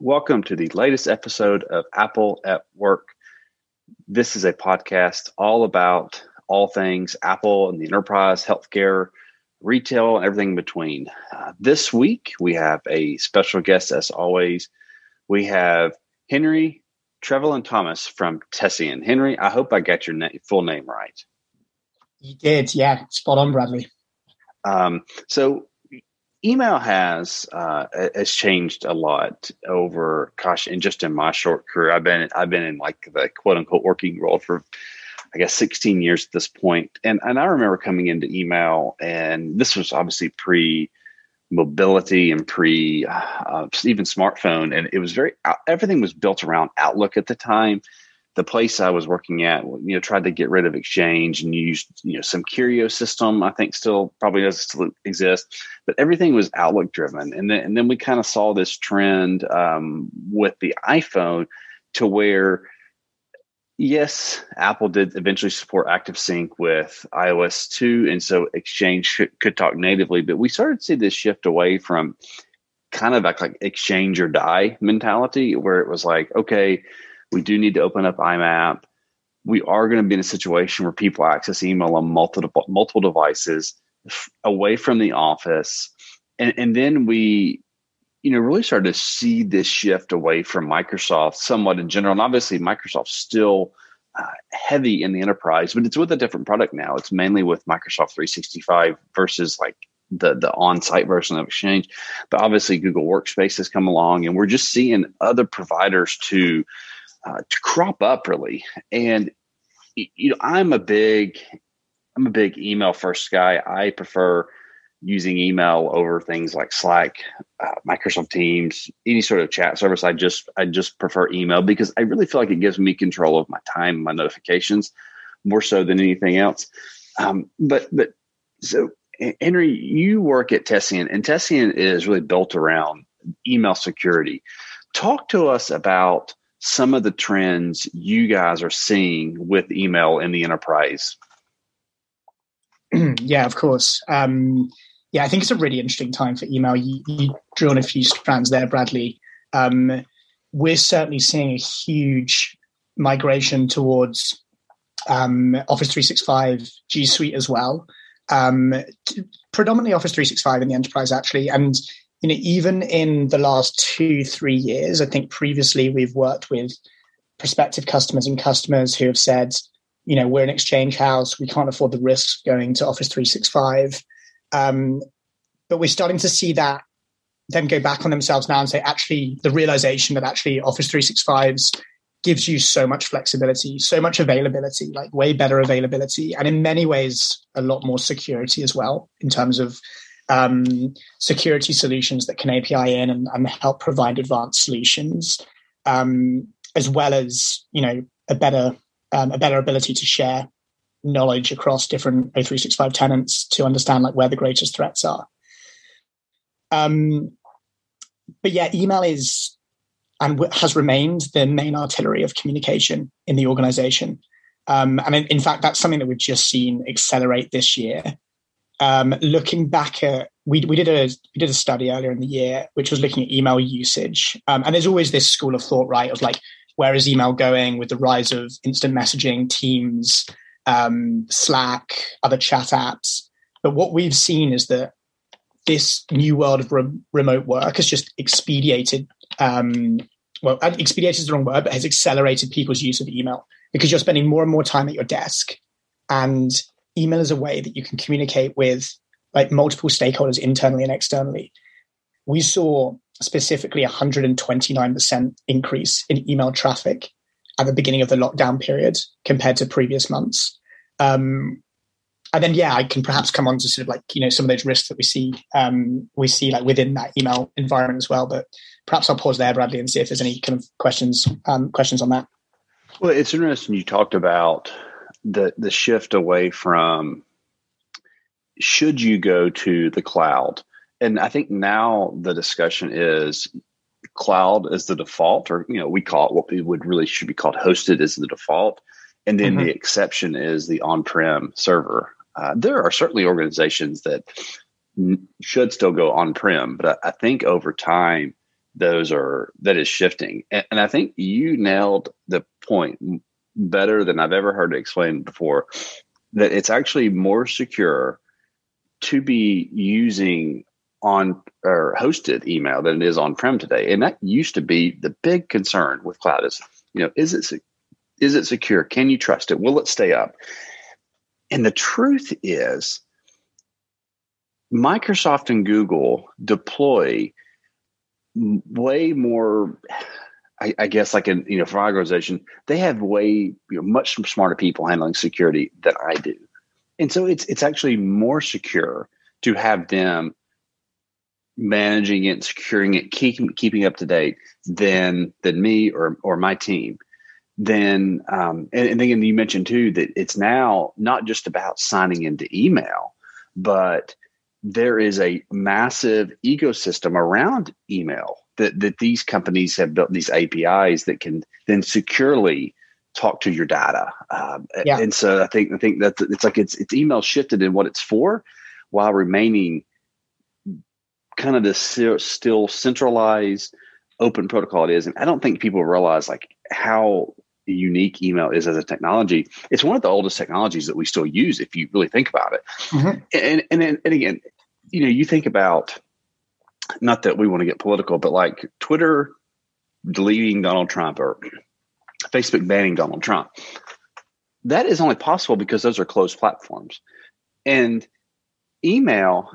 Welcome to the latest episode of Apple at Work. This is a podcast all about all things Apple and the enterprise, healthcare, retail, and everything in between. This week, we have a special guest, as always. We have Henry Trevelyan-Thomas from Tessian. Henry, I hope I got your full name right. You did, yeah. Spot on, Bradley. So email has changed a lot over, in my short career. I've been in like the quote unquote working world for, I guess, 16 years at this point. And I remember coming into email, and this was obviously pre mobility and pre even smartphone. And it was everything was built around Outlook at the time. The place I was working at, tried to get rid of Exchange and used, some Curio system. I think still probably does still exist, but everything was Outlook driven. And then we kind of saw this trend with the iPhone to where, yes, Apple did eventually support ActiveSync with iOS 2, and so Exchange could talk natively. But we started to see this shift away from kind of like Exchange or die mentality, where it was like, okay, we do need to open up IMAP. We are going to be in a situation where people access email on multiple devices away from the office. And then we, really started to see this shift away from Microsoft somewhat in general. And obviously Microsoft's still heavy in the enterprise, but it's with a different product now. It's mainly with Microsoft 365 versus like the on-site version of Exchange. But obviously Google Workspace has come along, and we're just seeing other providers to crop up really. And, I'm a big email first guy. I prefer using email over things like Slack, Microsoft Teams, any sort of chat service. I just prefer email because I really feel like it gives me control of my time, my notifications, more so than anything else. So Henry, you work at Tessian, and Tessian is really built around email security. Talk to us about some of the trends you guys are seeing with email in the enterprise. Yeah, of course. I think it's a really interesting time for email. You drew on a few strands there, Bradley. We're certainly seeing a huge migration towards Office 365, G Suite as well. Predominantly Office 365 in the enterprise, actually. And even in the last 2-3 years, I think previously we've worked with prospective customers and customers who have said, we're an Exchange house, we can't afford the risks going to Office 365. But we're starting to see that them go back on themselves now and say, actually, the realization that actually Office 365s gives you so much flexibility, so much availability, like way better availability, and in many ways, a lot more security as well in terms of security solutions that can API in and help provide advanced solutions, as well as a better ability to share knowledge across different O365 tenants to understand like where the greatest threats are. But yeah, email is and has remained the main artillery of communication in the organization, and in fact, that's something that we've just seen accelerate this year. Looking back at, we did a study earlier in the year, which was looking at email usage. And there's always this school of thought, right, of like, where is email going with the rise of instant messaging, Teams, Slack, other chat apps? But what we've seen is that this new world of remote work has just expedited, expedited is the wrong word, but has accelerated people's use of email because you're spending more and more time at your desk, and email is a way that you can communicate with like multiple stakeholders internally and externally. We saw specifically 129% increase in email traffic at the beginning of the lockdown period compared to previous months. And then, I can perhaps come on to sort of like, some of those risks that we see like within that email environment as well. But perhaps I'll pause there, Bradley, and see if there's any kind of questions on that. Well, it's interesting you talked about the shift away from should you go to the cloud. And I think now the discussion is cloud is the default, or, we call it what we should be called hosted is the default. And then the exception is the on-prem server. There are certainly organizations that should still go on-prem, but I think over time, that is shifting. And I think you nailed the point better than I've ever heard it explained before, that it's actually more secure to be using on or hosted email than it is on-prem today. And that used to be the big concern with cloud is, is it secure? Can you trust it? Will it stay up? And the truth is Microsoft and Google deploy way more, I guess, like for my organization, they have way much smarter people handling security than I do, and so it's actually more secure to have them managing it, securing it, keeping up to date than me or my team. Then and then you mentioned too that it's now not just about signing into email, but there is a massive ecosystem around email that these companies have built, these APIs that can then securely talk to your data. And so I think that it's email shifted in what it's for, while remaining kind of this still centralized open protocol it is. And I don't think people realize like how unique email is as a technology. It's one of the oldest technologies that we still use if you really think about it. Mm-hmm. And again, you think about, not that we want to get political, but like Twitter deleting Donald Trump or Facebook banning Donald Trump. That is only possible because those are closed platforms. And email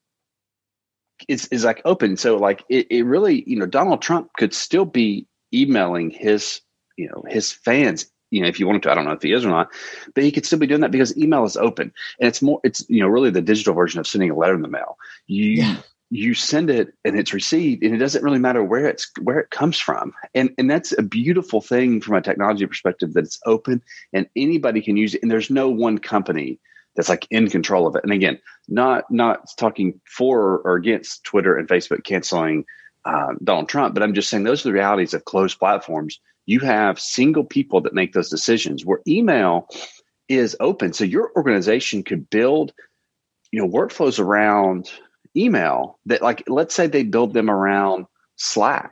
is like open. So like it really, Donald Trump could still be emailing his fans, if you wanted to. I don't know if he is or not, but he could still be doing that because email is open. And it's really the digital version of sending a letter in the mail. You send it and it's received, and it doesn't really matter where it comes from. And that's a beautiful thing from a technology perspective, that it's open and anybody can use it. And there's no one company that's like in control of it. And again, not talking for or against Twitter and Facebook canceling Donald Trump, but I'm just saying those are the realities of closed platforms. You have single people that make those decisions, where email is open. So your organization could build, workflows around email that, like, let's say they build them around Slack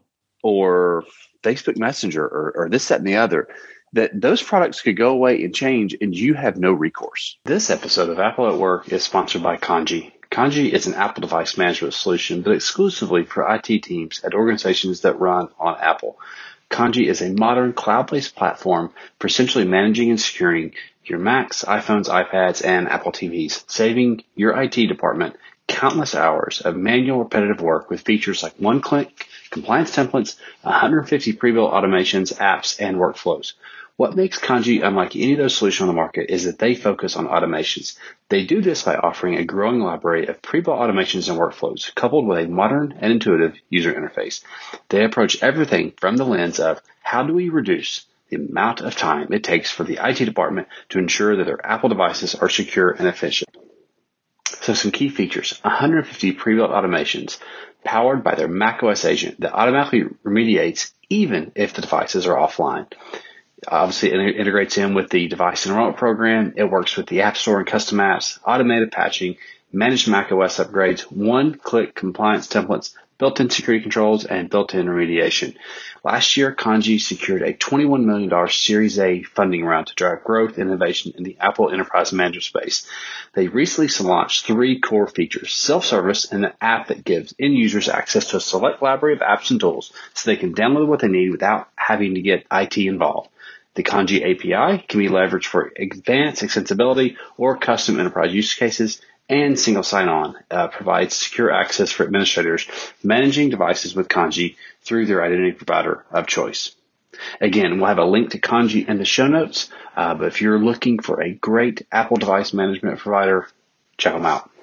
or Facebook Messenger or this, that, and the other, that those products could go away and change, and you have no recourse. This episode of Apple at Work is sponsored by Kanji. Kanji is an Apple device management solution, but exclusively for IT teams at organizations that run on Apple. Kanji is a modern cloud-based platform for essentially managing and securing your Macs, iPhones, iPads, and Apple TVs, saving your IT department countless hours of manual repetitive work with features like one-click compliance templates, 150 pre-built automations, apps, and workflows. What makes Kanji unlike any of those solutions on the market is that they focus on automations. They do this by offering a growing library of pre-built automations and workflows, coupled with a modern and intuitive user interface. They approach everything from the lens of, how do we reduce the amount of time it takes for the IT department to ensure that their Apple devices are secure and efficient? So some key features: 150 pre-built automations powered by their macOS agent that automatically remediates even if the devices are offline. Obviously, it integrates in with the device enrollment program. It works with the App Store and custom apps, automated patching, managed macOS upgrades, one-click compliance templates, built-in security controls, and built-in remediation. Last year, Kanji secured a $21 million Series A funding round to drive growth and innovation in the Apple enterprise management space. They recently launched 3 core features: self-service, and an app that gives end users access to a select library of apps and tools so they can download what they need without having to get IT involved. The Kanji API can be leveraged for advanced extensibility or custom enterprise use cases, and single sign-on provides secure access for administrators managing devices with Kanji through their identity provider of choice. Again, we'll have a link to Kanji in the show notes, but if you're looking for a great Apple device management provider, check them out.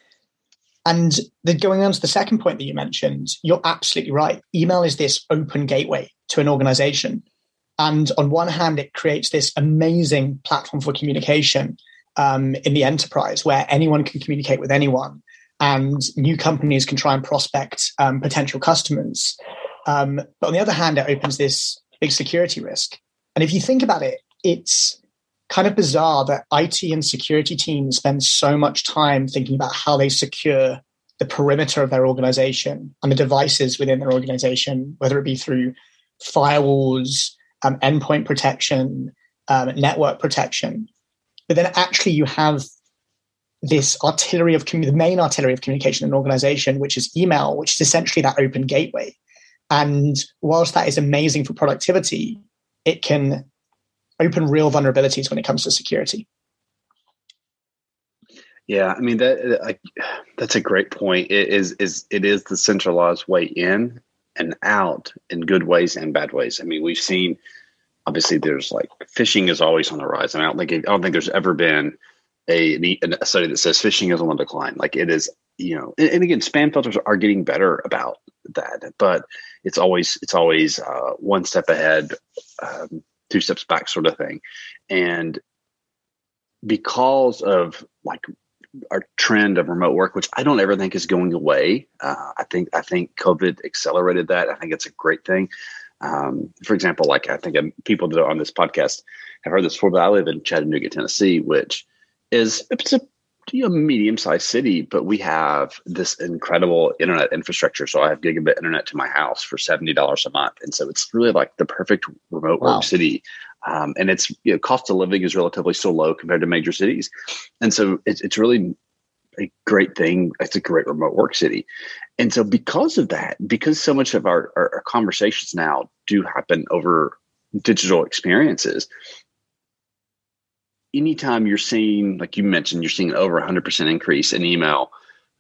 And going on to the second point that you mentioned, you're absolutely right. Email is this open gateway to an organization. And on one hand, it creates this amazing platform for communication in the enterprise where anyone can communicate with anyone and new companies can try and prospect potential customers. But on the other hand, it opens this big security risk. And if you think about it, it's kind of bizarre that IT and security teams spend so much time thinking about how they secure the perimeter of their organization and the devices within their organization, whether it be through firewalls, endpoint protection, network protection. But then actually you have this artillery of the main artillery of communication in an organization, which is email, which is essentially that open gateway. And whilst that is amazing for productivity, it can open real vulnerabilities when it comes to security. Yeah, I mean that's a great point. It is the centralized way in and out in good ways and bad ways. I mean, we've seen obviously there's like phishing is always on the rise. I don't think there's ever been a study that says phishing is on the decline. Like it is, and again, spam filters are getting better about that, but it's always one step ahead, two steps back sort of thing. And because of like our trend of remote work, which I don't ever think is going away. I think COVID accelerated that. I think it's a great thing. For example, like I think people that are on this podcast have heard this before, but I live in Chattanooga, Tennessee, which it's a medium-sized city, but we have this incredible internet infrastructure. So I have gigabit internet to my house for $70 a month. And so it's really like the perfect remote work city. And it's, cost of living is relatively so low compared to major cities. And so it's really a great thing. It's a great remote work city. And so because of that, because so much of our conversations now do happen over digital experiences, anytime you're seeing, like you mentioned, you're seeing over 100% increase in email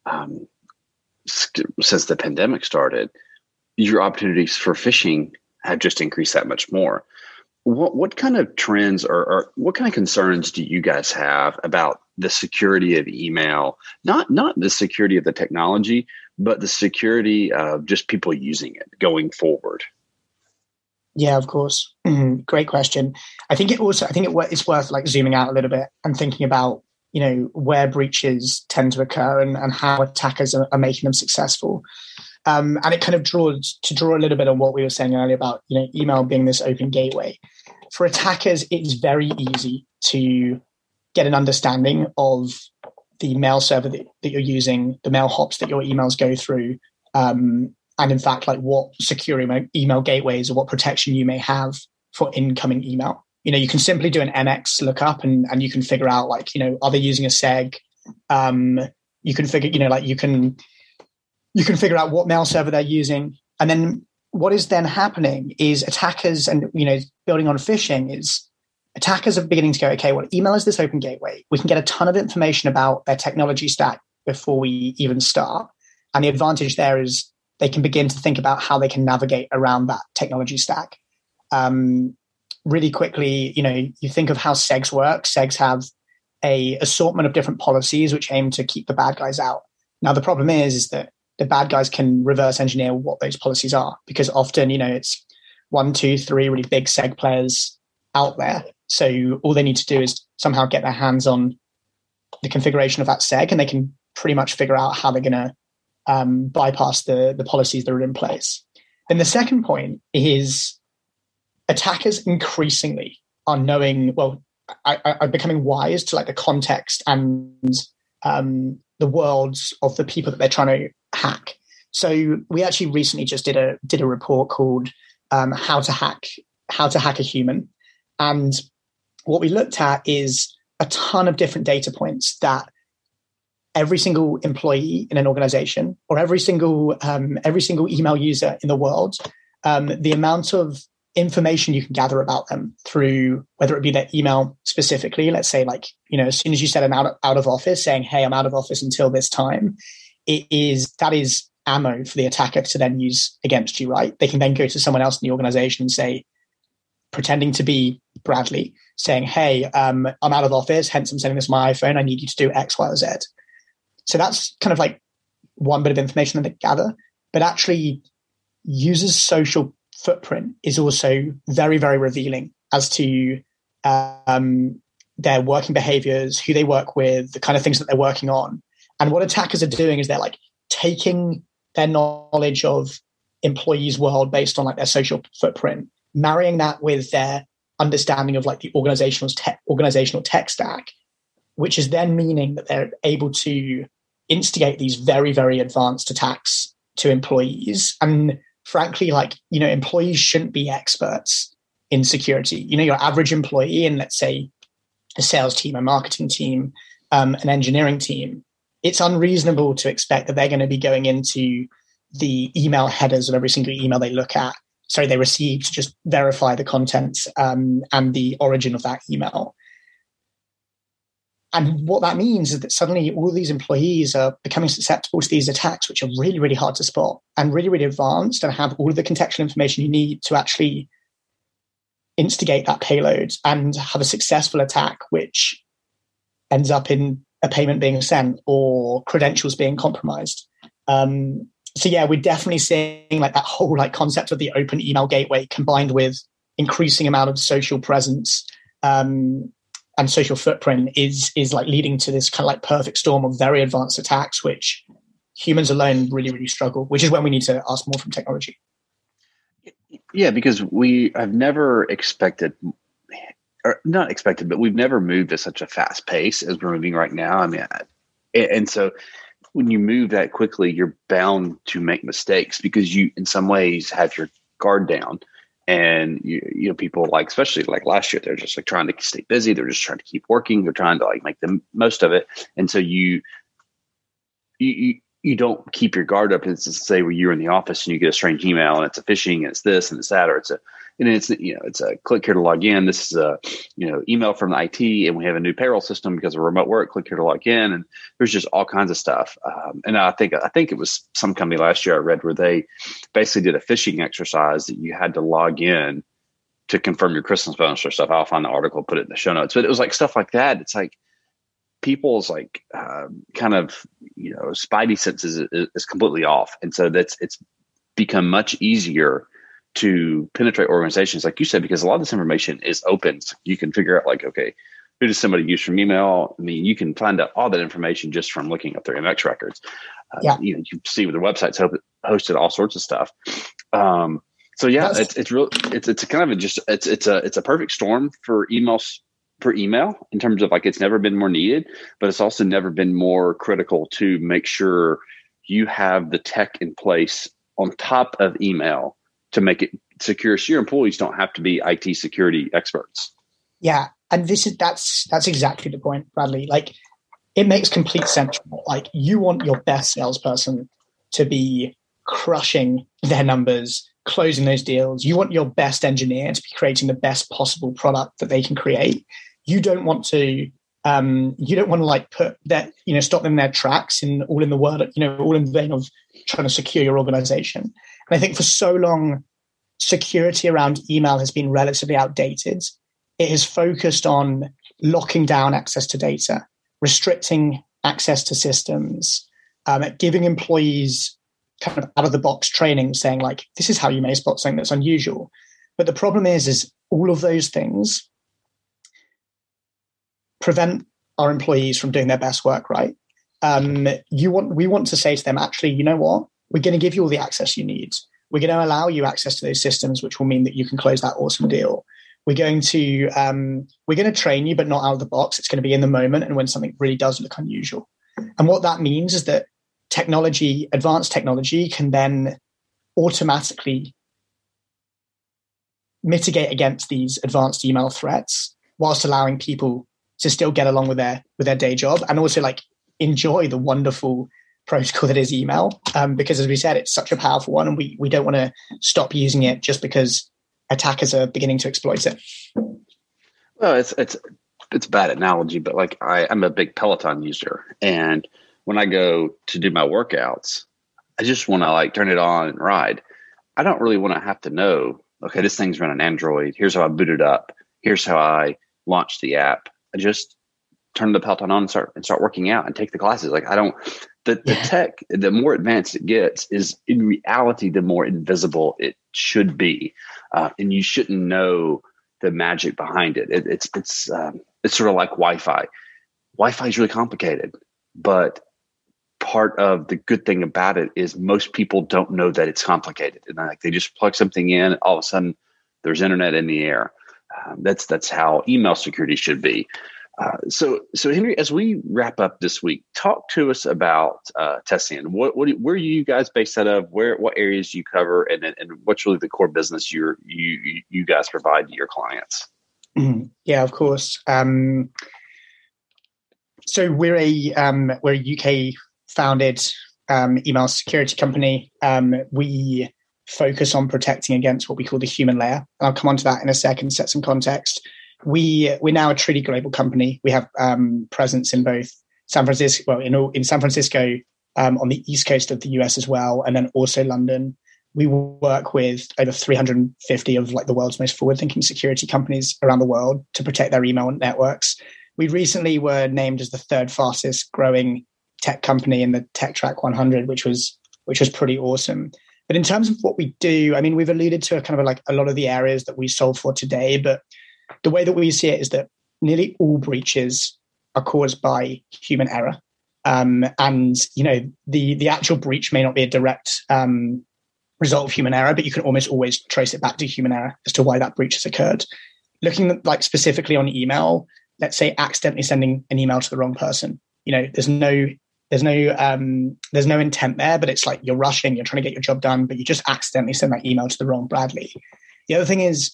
since the pandemic started, your opportunities for phishing have just increased that much more. What kind of trends or what kind of concerns do you guys have about the security of email? Not the security of the technology, but the security of just people using it going forward. Yeah, of course. Great question. I think it's worth like zooming out a little bit and thinking about, where breaches tend to occur and how attackers are making them successful. And it kind of draw a little bit on what we were saying earlier about, email being this open gateway. For attackers, it's very easy to get an understanding of the mail server that you're using, the mail hops that your emails go through, and in fact, like what secure email gateways or what protection you may have for incoming email. You can simply do an MX lookup and you can figure out like, are they using a SEG? You can figure, you can figure out what mail server they're using. And then what is then happening is attackers and, building on phishing is attackers are beginning to go, okay, well, email is this open gateway. We can get a ton of information about their technology stack before we even start. And the advantage there is they can begin to think about how they can navigate around that technology stack. Really quickly, you think of how SEGs work. SEGs have a assortment of different policies which aim to keep the bad guys out. Now, the problem is that the bad guys can reverse engineer what those policies are, because often, it's 1, 2, 3 really big SEG players out there. So all they need to do is somehow get their hands on the configuration of that SEG, and they can pretty much figure out how they're going to bypass the policies that are in place. Then the second point is attackers increasingly are knowing, are becoming wise to like the context and the worlds of the people that they're trying to hack. So we actually recently just did a report called How to Hack a Human. And what we looked at is a ton of different data points that every single employee in an organization or every single email user in the world, the amount of information you can gather about them through whether it be their email specifically, let's say like, as soon as you set them out of office saying, hey, I'm out of office until this time, that is ammo for the attacker to then use against you, right? They can then go to someone else in the organization and say, pretending to be Bradley, saying, hey, I'm out of office, hence I'm sending this to my iPhone. I need you to do X, Y, or Z. So that's kind of like one bit of information that they gather. But actually, users' social footprint is also very, very revealing as to their working behaviors, who they work with, the kind of things that they're working on. And what attackers are doing is they're like taking their knowledge of employees' world based on like their social footprint, marrying that with their understanding of like the organizational tech stack, which is then meaning that they're able to instigate these very, very advanced attacks to employees. And frankly, like, employees shouldn't be experts in security. Your average employee in, let's say, a sales team, a marketing team, an engineering team, it's unreasonable to expect that they're going to be going into the email headers of every single email they receive to just verify the content and the origin of that email. And what that means is that suddenly all these employees are becoming susceptible to these attacks, which are really, really hard to spot and really, really advanced and have all of the contextual information you need to actually instigate that payload and have a successful attack, which ends up in a payment being sent or credentials being compromised. So yeah, we're definitely seeing like that whole like concept of the open email gateway combined with increasing amount of social presence and social footprint is like leading to this kind of like perfect storm of very advanced attacks, which humans alone really, really struggle, which is when we need to ask more from technology. Yeah, because we have never expected, or not expected, but we've never moved at such a fast pace as we're moving right now. I mean, and so when you move that quickly, you're bound to make mistakes because you, in some ways, have your guard down. And you know, people like, especially like last year, they're just like trying to stay busy. They're just trying to keep working. They're trying to like make the most of it. And so you don't keep your guard up. It's to say where you're in the office and you get a strange email and it's a phishing and it's this and it's that, or it's a click here to log in. This is a, email from the IT and we have a new payroll system because of remote work, click here to log in. And there's just all kinds of stuff. And I think it was some company last year I read where they basically did a phishing exercise that you had to log in to confirm your Christmas bonus or stuff. I'll find the article, put it in the show notes, but it was like stuff like that. It's like, people's like kind of spidey senses is completely off, and so it's become much easier to penetrate organizations, like you said, because a lot of this information is open. So you can figure out like, okay, who does somebody use from email? I mean, you can find out all that information just from looking up their MX records. You see with their websites hosted all sorts of stuff. So yeah, it's real. It's a kind of it's a perfect storm for emails. Per email in terms of like it's never been more needed, but it's also never been more critical to make sure you have the tech in place on top of email to make it secure, so your employees don't have to be IT security experts. Yeah, and that's exactly the point, Bradley. Like, it makes complete sense. Like, you want your best salesperson to be crushing their numbers, closing those deals. You want your best engineer to be creating the best possible product that they can create. You don't want to like put that, stop them in their tracks and all in the word, all in the vein of trying to secure your organization. And I think for so long, security around email has been relatively outdated. It has focused on locking down access to data, restricting access to systems, giving employees kind of out of the box training, saying like, this is how you may spot something that's unusual. But the problem is all of those things prevent our employees from doing their best work, right? We want to say to them, actually, you know what? We're going to give you all the access you need. We're going to allow you access to those systems, which will mean that you can close that awesome deal. We're going to train you, but not out of the box. It's going to be in the moment and when something really does look unusual. And what that means is that advanced technology can then automatically mitigate against these advanced email threats whilst allowing people to still get along with their day job and also like enjoy the wonderful protocol that is email. Because as we said, it's such a powerful one and we don't want to stop using it just because attackers are beginning to exploit it. Well, it's a bad analogy, but like I'm a big Peloton user, and when I go to do my workouts, I just want to like turn it on and ride. I don't really want to have to know, okay, this thing's running Android. Here's how I boot it up. Here's how I launch the app. I just turn the Peloton on and start working out and take the classes. Like the tech, the more advanced it gets is in reality, the more invisible it should be. And you shouldn't know the magic behind it. It's sort of like Wi-Fi. Wi-Fi is really complicated, but part of the good thing about it is most people don't know that it's complicated. And like they just plug something in, all of a sudden there's internet in the air. That's how email security should be. So Henry, as we wrap up this week, talk to us about Tessian. Where are you guys based out of? What areas do you cover, and what's really the core business you guys provide to your clients? Yeah, of course. So we're a UK founded email security company. We focus on protecting against what we call the human layer. And I'll come on to that in a second, set some context. We're now a truly global company. We have presence in both San Francisco, in San Francisco, on the east coast of the US as well, and then also London. We work with over 350 of like the world's most forward-thinking security companies around the world to protect their email networks. We recently were named as the third fastest growing tech company in the TechTrack 100, which was pretty awesome. But in terms of what we do, I mean, we've alluded to kind of like a lot of the areas that we solve for today, but the way that we see it is that nearly all breaches are caused by human error. And, the actual breach may not be a direct result of human error, but you can almost always trace it back to human error as to why that breach has occurred. Looking at, like specifically on email, let's say accidentally sending an email to the wrong person. There's no intent there, but it's like you're rushing, you're trying to get your job done, but you just accidentally send that email to the wrong Bradley. The other thing is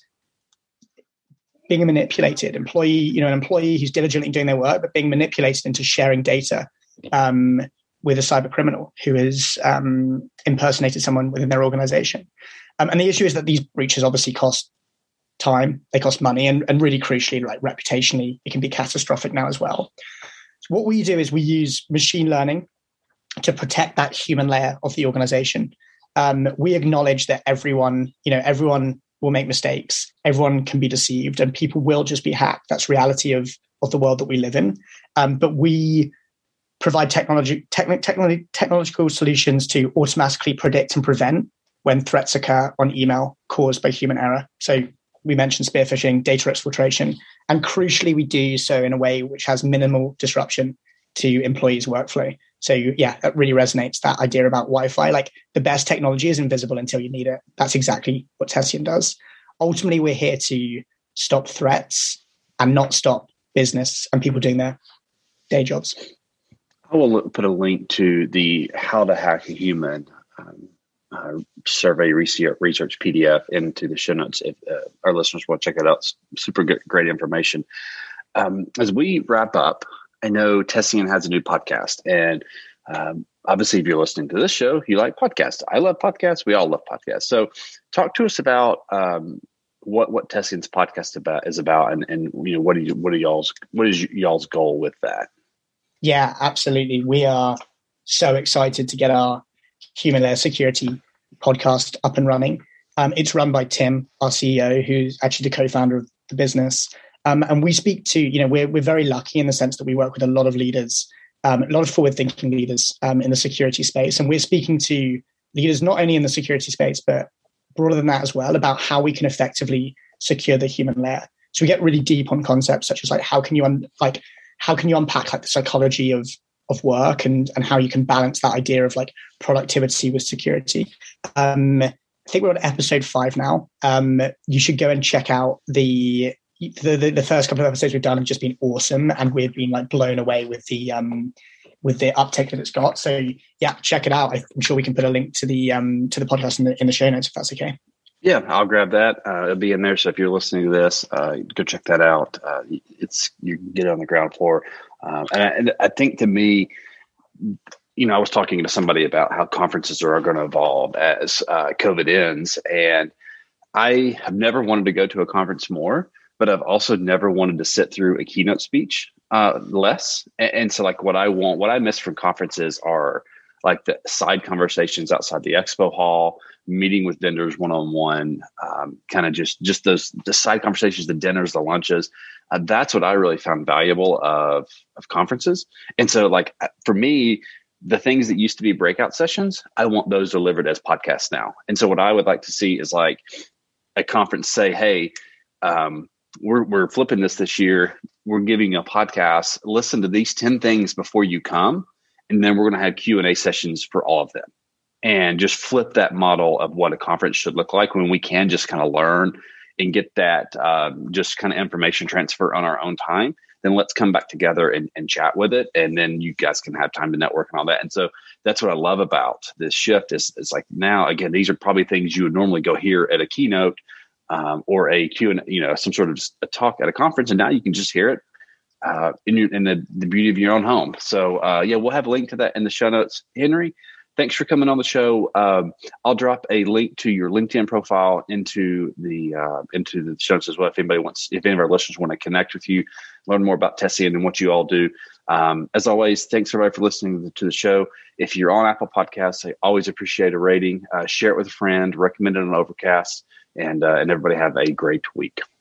being a manipulated employee, an employee who's diligently doing their work, but being manipulated into sharing data with a cyber criminal who has impersonated someone within their organization. And the issue is that these breaches obviously cost time, they cost money, and really crucially, like reputationally, it can be catastrophic now as well. So what we do is we use machine learning to protect that human layer of the organization. We acknowledge that everyone will make mistakes, everyone can be deceived, and people will just be hacked. That's reality of the world that we live in. But we provide technological solutions to automatically predict and prevent when threats occur on email caused by human error. So we mentioned spear phishing, data exfiltration, and crucially, we do so in a way which has minimal disruption to employees' workflow. So yeah, that really resonates, that idea about Wi-Fi. Like the best technology is invisible until you need it. That's exactly what Tessian does. Ultimately, we're here to stop threats and not stop business and people doing their day jobs. I will put a link to the How to Hack a Human survey research PDF into the show notes if our listeners want to check it out. It's super good, great information. As we wrap up, I know Tessian has a new podcast, and obviously, if you're listening to this show, you like podcasts. I love podcasts. We all love podcasts. So, talk to us about what Tessian's podcast is about, and what is y'all's goal with that? Yeah, absolutely. We are so excited to get our Human Layer Security podcast up and running. It's run by Tim, our CEO, who's actually the co-founder of the business. And we speak to, we're very lucky in the sense that we work with a lot of leaders, a lot of forward-thinking leaders in the security space. And we're speaking to leaders not only in the security space, but broader than that as well, about how we can effectively secure the human layer. So we get really deep on concepts such as like how can you unpack like the psychology of work and how you can balance that idea of like productivity with security. I think we're on episode 5 now. You should go and check out the first couple of episodes we've done have just been awesome, and we've been like blown away with the uptake that it's got. So yeah, check it out. I'm sure we can put a link to the podcast in the show notes if that's okay. Yeah, I'll grab that. It'll be in there. So if you're listening to this, go check that out. You can get it on the ground floor. And I think to me, I was talking to somebody about how conferences are going to evolve as COVID ends. And I have never wanted to go to a conference more, but I've also never wanted to sit through a keynote speech less. And so like what I miss from conferences are like the side conversations outside the expo hall, meeting with vendors one-on-one, kind of just the side conversations, the dinners, the lunches. That's what I really found valuable of conferences. And so like for me, the things that used to be breakout sessions, I want those delivered as podcasts now. And so what I would like to see is like a conference say, hey, we're flipping this year. We're giving a podcast. Listen to these 10 things before you come. And then we're going to have Q&A sessions for all of them. And just flip that model of what a conference should look like when we can just kind of learn and get that just kind of information transfer on our own time. then let's come back together and chat with it. And then you guys can have time to network and all that. And so that's what I love about this shift is like now, again, these are probably things you would normally go hear at a keynote or a Q&A, some sort of a talk at a conference. And now you can just hear it in the beauty of your own home. So we'll have a link to that in the show notes. Henry, thanks for coming on the show. I'll drop a link to your LinkedIn profile into the show notes as well. If any of our listeners want to connect with you, learn more about Tessian and what you all do. As always, thanks everybody for listening to the show. If you're on Apple Podcasts, I always appreciate a rating. Share it with a friend, recommend it on Overcast, and everybody have a great week.